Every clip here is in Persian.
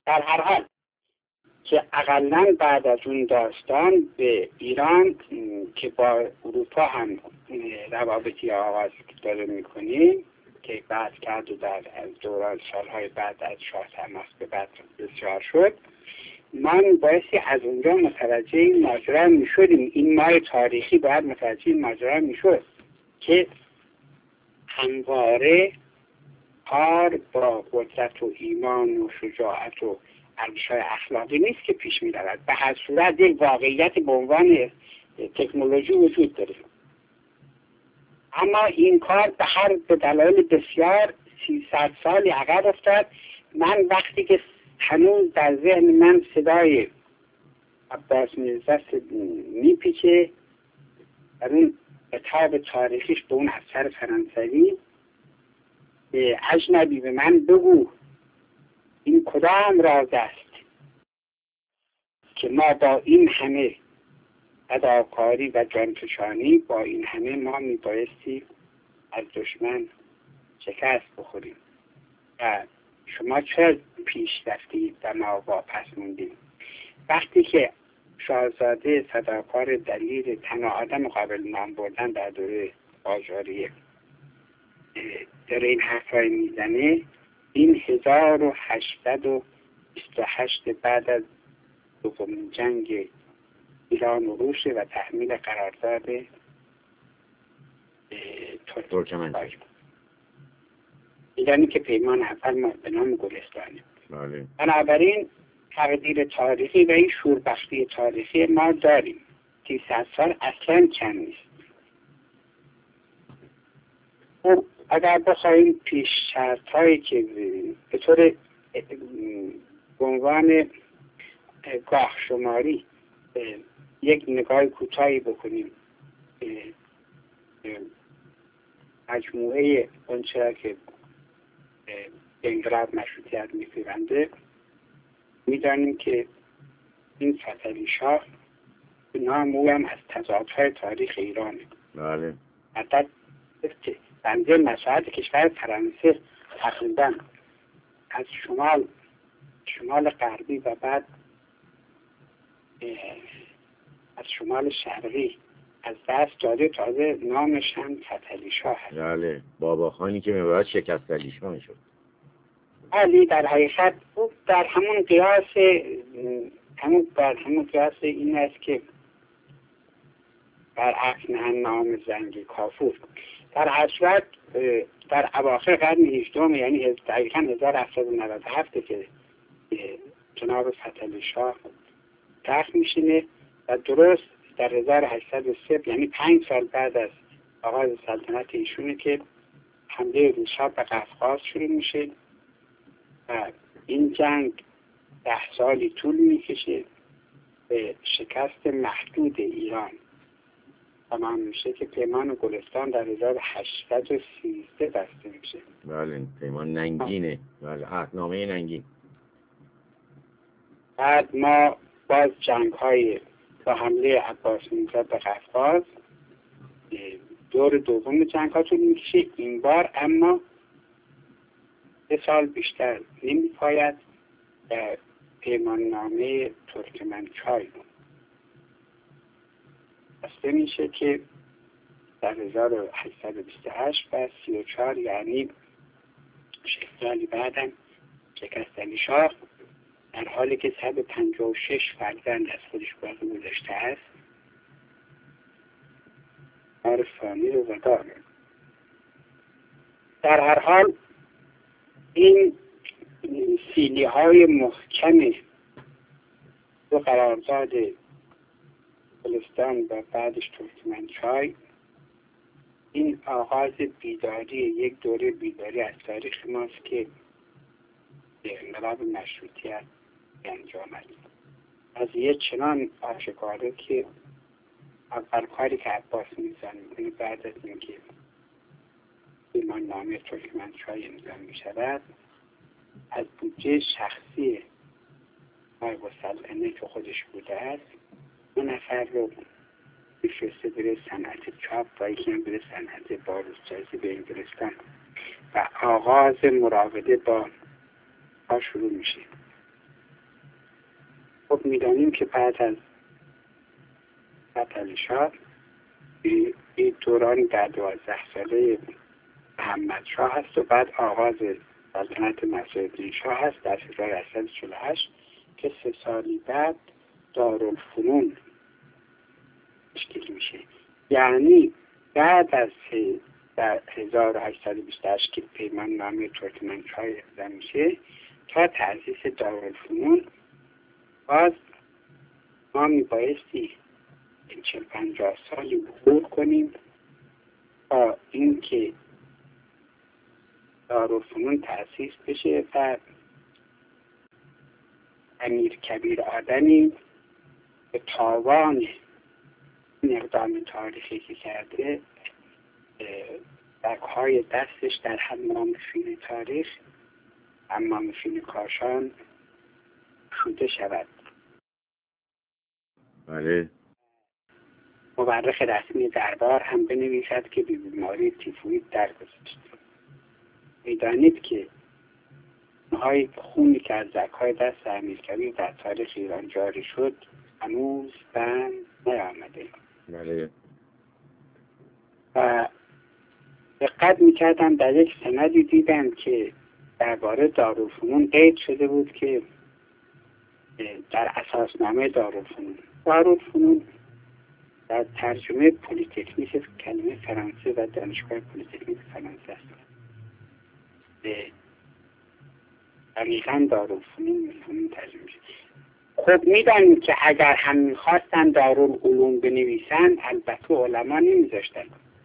در هر حال که اقلاً بعد از اون داستان به ایران که با اروپا هم روابطی آغاز داره میکنیم که بعد کرد و در دوران سالهای بعد از شاه طهماسب به بعد بسیار شد، ما بایستی از اونجا متوجه این ماجرا میشدیم. این ماه تاریخی باید متوجه این ماجرا میشد که همواره کار با قدرت و ایمان و شجاعت و ارزش‌های اخلاقی نیست که پیش می‌رود. به هر صورت یک واقعیت به عنوان تکنولوژی وجود داره، اما این کار به دلایل بسیار 300 سالی عقب افتاد. من وقتی که هنوز در ذهن من صدای عباس میرزا میپیچه در اون کتاب تاریخیش به اون اثر فرانسوی، اجنبی به من بگو این کدام راز است که ما با این همه فداکاری و جانفشانی، با این همه ما میبایستی از دشمن شکست بخوریم و شما چرا پیش رفتید و ما واپس موندیم؟ وقتی که شاهزاده فداکار دلیر تنها آدم قابل نام بردن در دوره قاجاریه داره این حرفای میزنه، این 1828 بعد از دومین جنگ ایران و روسیه و تحمیل قرارداد ترکمنچای، ایرانی که پیمان اول ما به نام گلستانه. بله. بنابراین تقدیر تاریخی و این شوربختی تاریخی ما داریم. 300 سال اصلا کم نیست. خب اگر بخواهیم پیش شرط هایی که به طور به عنوان گاه شماری یک نگاه کوتاهی بکنیم مجموعه اونچه که انقلاب مشروطیت می‌پیونده، می‌دانیم که این فتحعلی شاه به نام او هم از تضادهای تاریخ ایرانه. بله. حتی بنده مساعد کشور فرانسه تقریبا از شمال غربی و بعد از شمال شرقی از دست داده، تازه نامش هم فتحعلی شاه هست. بله، بابا خانی که میباید شکست علی شاه میشد. ولی در حقیقت او در همون قیاس این است که در عکس نام زنگی کافور در حضرت در اواخر قرن 18 یعنی دقیقا 1797 که جناب فتحعلی شاه تخت میشینه و درست در 1803 یعنی 5 سال بعد از آغاز سلطنت ایشونه که حمله روس‌ها به قفقاز شروع میشه و این جنگ 10 سالی طول میکشه، به شکست محدود ایران تمام میشه که پیمان گلستان در 1813 بسته میشه. بله، پیمان ننگینه. بله، عهدنامه ننگین. بعد ما باز جنگ های با حمله عباس میرزا به قفقاز، دور دوم جنگ ها طول میکشه. این بار اما 3 سال بیشتر نمی پاید پیمان نامه ترکمنچای بسته میشه که در 1828 و 34 یعنی 6 سالی بعدم شکست علی شاه، در حالی که 156 فرزند از خودش باقی گذاشته است، مار ثانی رو وداره. در هر حال این سیلی های محکم دو قرارداد گلستان و بعدش ترکمنچای، این آغاز بیداری، یک دوره بیداری از تاریخ ماست که به انقلاب مشروطیت انجام است. قضیه چنان آشکاره که اول کاری که عباس میرزا میکنه بعد از اینکه پیمان نامه ترکمنچای امضا میشود، از بودجه شخصی نایب السلطنه که خودش بوده است 2 نفر رو بفرسته بره صنعت چاپ و یکی هم بره صنعت بارودسازی به انگلستان و آغاز مراوده با شروع میشه. خب میدانیم که بعد از قتل شاه این دوران در 12 ساله محمد شاه هست و بعد آغاز سلطنت نصرالدین شاه هست در 1848 که 3 سالی بعد دارالفنون تشکیل میشه. یعنی بعد از در 1828 که پیمان نامه ترکمنچای امضا میشه تا تأسیس دارالفنون باز ما میبایستی 40-50 سالی عبور کنیم تا اینکه دارالفنون تأسیس بشه و امیر کبیر آدمی به تاوان این اقدام تاریخی که کرده دک‌های دستش در حمام فین تاریخ، حمام فین کاشان شوده شود. بله. مورخ رسمی دربار هم بنویسد که به بیماری تیفوید درگذشت. میدانید که نهای خونی که از دک‌های دست امیرکبیر در تاریخ ایران جاری شد هنوز بند نیامده. بله. و دقت میکردم در یک سندی دیدم که درباره دارالفنون قید شده بود که در اساسنامه دارالفنون در ترجمه پلیتکنیک کلمه فرانسه و دانشگاه پلیتکنیک فرانسه است. دقیقا دارالفنون ترجمه شد. خب میدانیم که اگر هم میخواستن دارالعلوم بنویسن البته علما نمیذاشتن.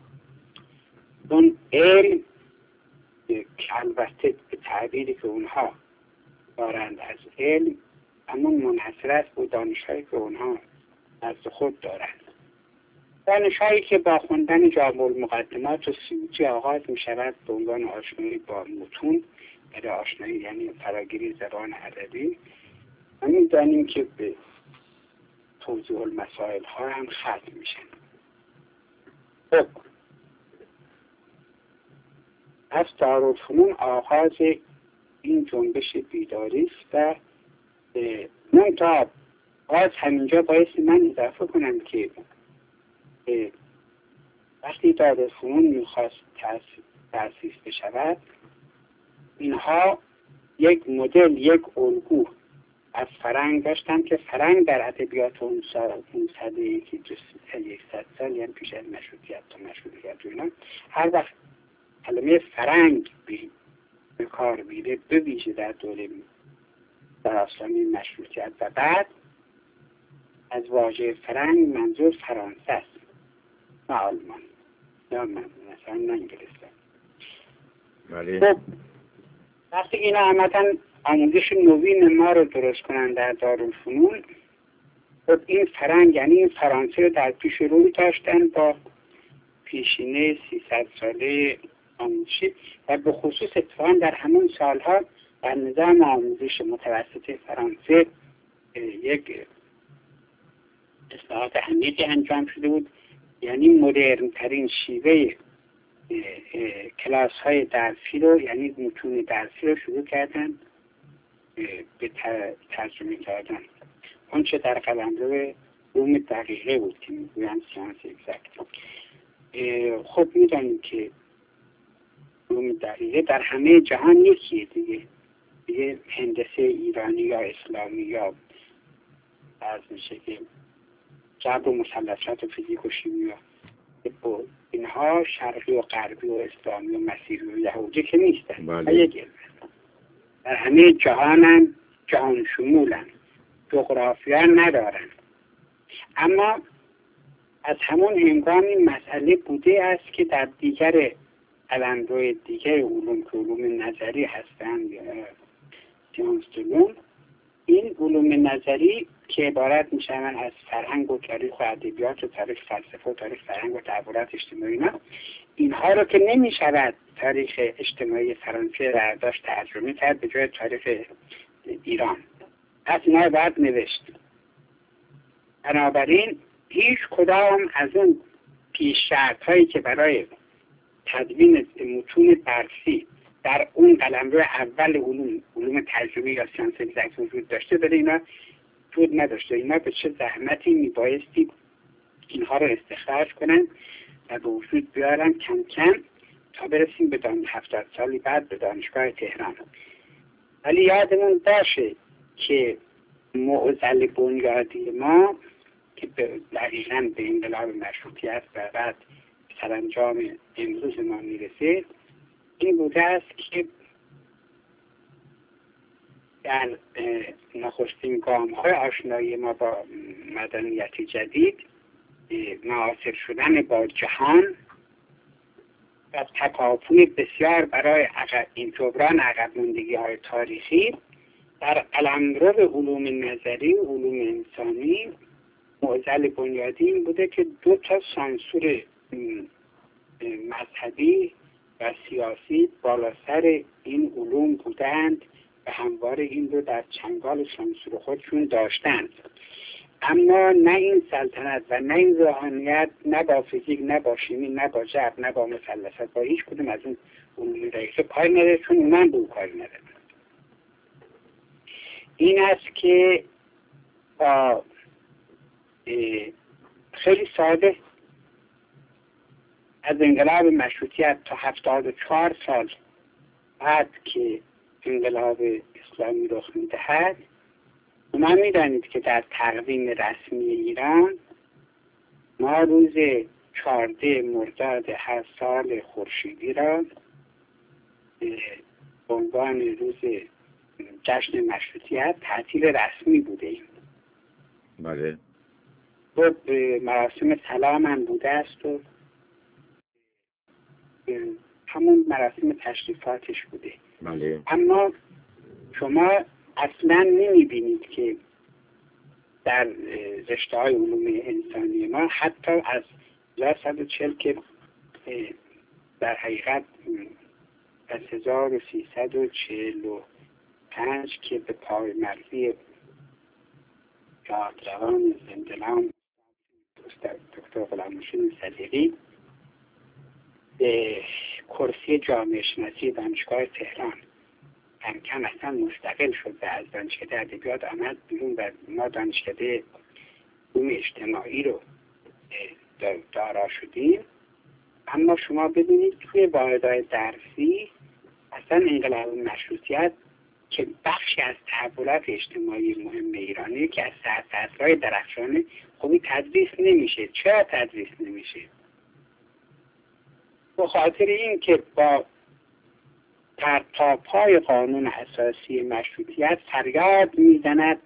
اون علم که البته به تعبیری که اونها دارند از علم همون منحصر است به دانش‌هایی که اونها نزد خود دارند. دانش‌هایی که با خوندن جامع المقدمات و سیوطی آغاز می شود به عنوان آشنایی با متون، برای آشنایی یعنی فراگیری زبان عربی، همین دانیم که به توضیح المسائل ها هم ختم میشن. خب از دارالفنون آغاز این جنبش بیداری است و منتها باز همینجا باید من اضافه کنم که وقتی دارالفنون میخواست تأسیس بشود اینها یک مدل، یک الگو از فرهنگ داشتن که فرهنگ در ادبیات اون سده که 100 سال یعنی پیش از مشروطیت تا مشروطیت و اینا هر وقت کلمه فرهنگ به کار میره، به ویژه در دوره در آستانه مشروطیت و بعد از واژه فرهنگ منظور فرانسه است نه آلمان یا مثلا نه انگلستان. خب وقتی اینا آمدن آموزش نوین ما رو درست کنن در دارالفنون، خب این فرهنگ یعنی این فرانسه رو در پیش روی داشتن با پیشینه 300 ساله آموزشی و به خصوص اتفاقا در همون سالها در نظام آموزش متوسط فرانسه یک اصلاحات عمیقی انجام شده بود. یعنی مدرن ترین شیوه کلاس های درسی رو، یعنی متون درسی رو شروع کردن به ترجمه کردن. اون چه در قلمرو علوم دقیقه بود که میگویند ساینس اگزکت. خب میدانیم که علوم دقیقه در همه جهان یکیه دیگه هندسه ایرانی یا اسلامی یا از میشه که جبر و مثلثات و فیزیک و شیمی اینها شرقی و غربی و اسلامی و مسیحی و یهودی که نیستن. بله. یک علم در همه جهانن، جهان شمولن، جغرافیا ندارن. اما از همون هنگام این مسئله بوده است که در دیگر قلمرو دیگر علوم که علوم نظری هستند یا سیانس علوم، این علوم نظری که عبارت میشن از فرهنگ و تاریخ و ادبیات و تاریخ فلسفه و تاریخ فرهنگ و تحولات اجتماعی، اینها رو که نمیشود تاریخ اجتماعی فرانسه را داشت ترجمه کرد به جای تاریخ ایران، پس اینا باید نوشت. بنابراین هیچ کدام از اون پیش شرط هایی که برای تدوین متون درسی در اون قلمرو اول علوم تجربی یا ساینس اگزکت وجود داشته، بده اینا وجود نداشته. اینا به چه زحمتی میبایستی اینها رو استخراج کنن و به وجود بیارن کم کم تا برسیم به 70 سالی بعد به دانشگاه تهران. ولی یادمون باشه که معضل بنیادی ما که دقیقاً به انقلاب مشروطیت و بعد سرانجام امروز ما میرسه این بوده است که در نخستین گام‌های آشنایی ما با مدنیت جدید، معاصر شدن با جهان و تکاپوی بسیار برای این جبران عقب ماندگی‌های تاریخی در قلمرو علوم نظری و علوم انسانی، معضل بنیادی این بوده که 2 سانسور مذهبی و سیاسی بالا سر این علوم بودند و همواره این رو در چنگال سانسور خودشون داشتند. اما نه این سلطنت و نه این روحانیت، نه با فیزیک، نه با شیمی، نه با جبر، نه با مثلثات، با هیچ کدوم از اون علوم رئیسه کاری نداره، چون اونا هم به اون کاری نداره. این است که با خیلی ساده از انقلاب مشروطیت تا 74 سال بعد که انقلاب اسلامی رخ میدهد، شما میدانید که در تقویم رسمی ایران ما روز 14 مرداد هر سال خورشیدی را به عنوان روز جشن مشروطیت تعطیل رسمی بوده ایم. بله. خب مراسم سلام هم بوده است و همون مراسم تشریفاتش بوده. بله. اما شما اصلا نمیبینید که در رشته‌های علوم انسانی ما حتی از 1340 که در حقیقت از 1345 که به پای مرزی یادروان زندلان دکتر غلامنشین صدیقی به کرسی جامعه شناسی دانشگاه تهران کم کم اصلا مستقل شد و از دانشکده ادبیات آمد بیرون و ما دانشکده علوم اجتماعی رو دارا شدیم. اما شما ببینید توی واحدهای درسی اصلا انقلاب مشروطیت که بخشی از تحولات اجتماعی مهم ایرانی که از سرسطرهای درخشانه خوبی تدریس نمیشه. چرا تدریس نمیشه؟ به خاطر این که با پرتاب‌های قانون اساسی مشروطیت فریاد میزند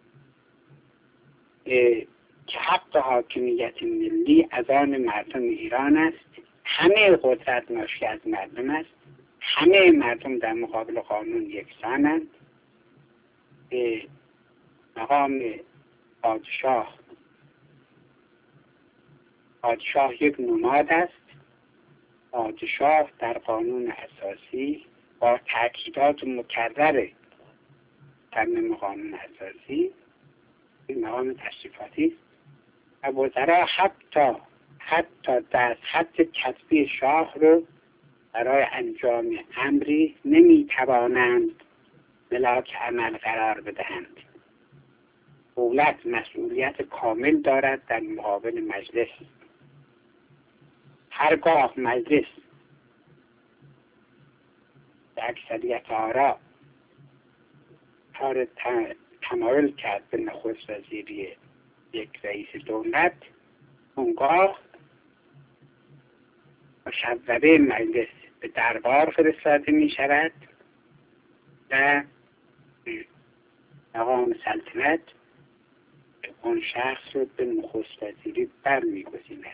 که حق حاکمیت ملی از آن مردم ایران است، همه قدرت ناشی از مردم است، همه مردم در مقابل قانون یکسانند، به مقام پادشاه یک نماد است. پادشاه در قانون اساسی با تأکیدات مکرر ترمیم قانون اساسی این مقام تشریفاتی است و وزرا حتی در حد کتبی شاه رو برای انجام امری نمیتوانند ملاک عمل قرار بدهند. دولت مسئولیت کامل دارد در مقابل مجلس. هرگاه مجلس به اکثریت آرا تمایل کرد به نخست وزیری یک رئیس دولت، اونگاه مشوره مجلس به دربار فرستاده می شود و مقام سلطنت اون شخص رو به نخست وزیری برمیگزیند.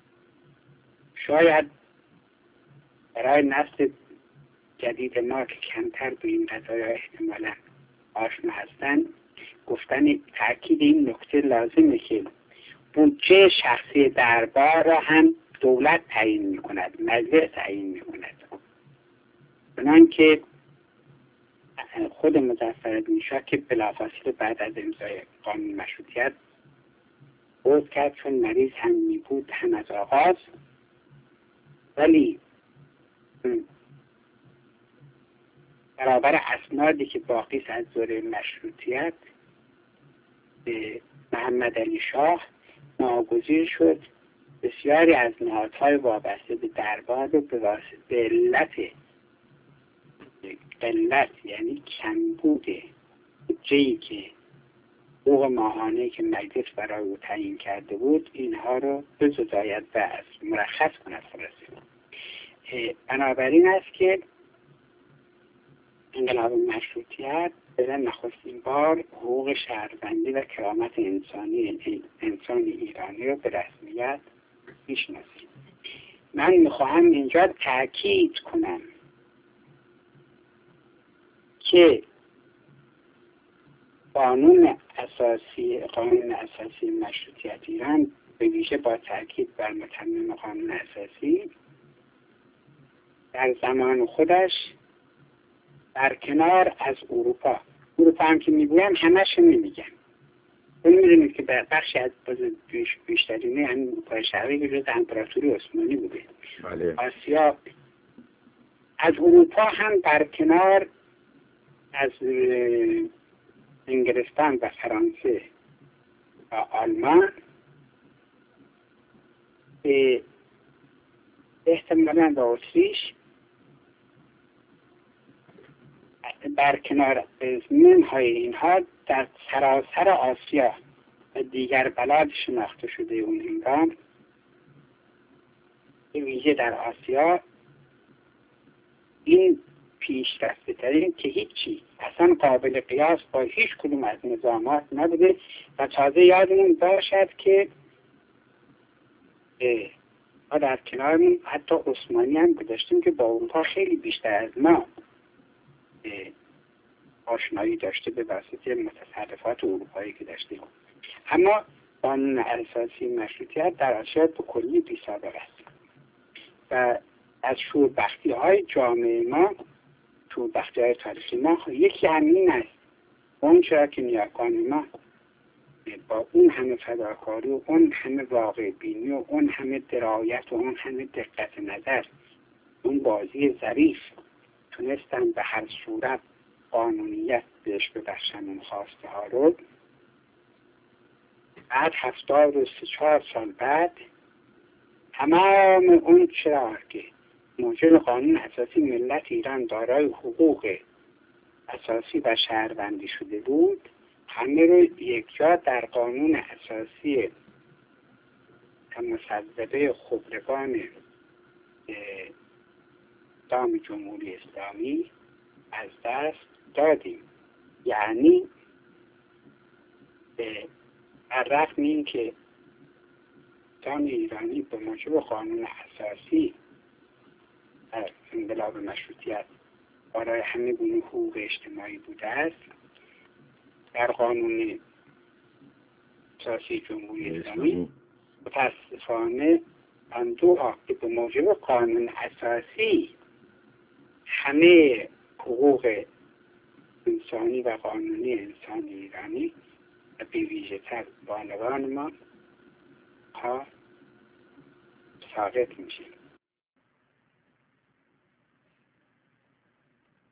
شاید برای نسل جدید ما که کمتر به این قضایا احتمالا آشنا هستند گفتن تأکید این نکته لازمه که بودجه شخصی دربار را هم دولت تعیین می کند، مجلس تعیین می کند. چنانکه خود مظفرالدین شاه که بلافاصله بعد از امضای قانون مشروطیت عرض کرد چون مریض هم می بود هم از آغاز، ولی برابر اسنادی که باقی از دوره مشروطیت محمد علی شاه ناگزیر شد بسیاری از نهادهای وابسته به دربار رو به قلت یعنی کمبود بودجه‌ای که حقوق ماهانه که مجلس برای او تعیین کرده بود اینها رو بزداید و از مرخص کند خلاصه. بنابراین است که انقلاب مشروطیت به نخستین بار حقوق شهروندی و کرامت انسان ایرانی رو به رسمیت میشناسید. من میخواهم اینجا تاکید کنم که قانون اساسی مشروطیت ایران به ویژه با تاکید بر متمم قانون اساسی در زمان خودش در کنار از اروپا هم که میگویم همش نمیگم، میدونید که بخشی از بیشترینه همین اروپای شرقی که جز امپراتوری عثمانی بوده. بله. آسیا از اروپا هم در کنار از انگلستان و فرانسه و آلمان احتمالاً و اتریش در کنار منهای اینها در سراسر آسیا و دیگر بلاد شناخته شده اون هنگام به ویژه در آسیا این پیشرفته ترین که هیچی اصلا قابل قیاس با هیچ کدوم از نظامات نبوده و تازه یادمون باشد که ما در کنارمون حتی عثمانی هم داشتیم که با اروپا خیلی بیشتر از ما آشنایی داشته به واسطه متصرفات اروپایی که داشتیم. اما قانون اساسی مشروطیت در آسیا به کلی بی سابقه است و از شوربختی های جامعه ما، شوربختی های تاریخی ما یکی همین است. اون چرا که نیاکان ما با اون همه فداکاری و اون همه واقع بینی و اون همه درایت و اون همه دقت نظر، اون بازی ظریف تونستن به هر صورت قانونیت بهش ببخشن اون خواسته ها رو. بعد 74 سال بعد تمام اون چرا که موجب قانون اساسی ملت ایران دارای حقوق اساسی و شهروندی شده بود، همه رو یک جا در قانون اساسی مصوبه خبرگان نظام جمهوری اسلامی از دست دادیم. یعنی بر رغم این که انسان ایرانی به موجب قانون اساسی در انقلاب مشروطیت برای همه گونه حقوق اجتماعی بوده است، در قانون اساسی جمهوری اسلامی متاسفانه اندوها که به موجب قانون اساسی همه حقوق انسانی و قانونی انسان ایرانی و به ویژه تر بانوان ما ها ساقط میشه.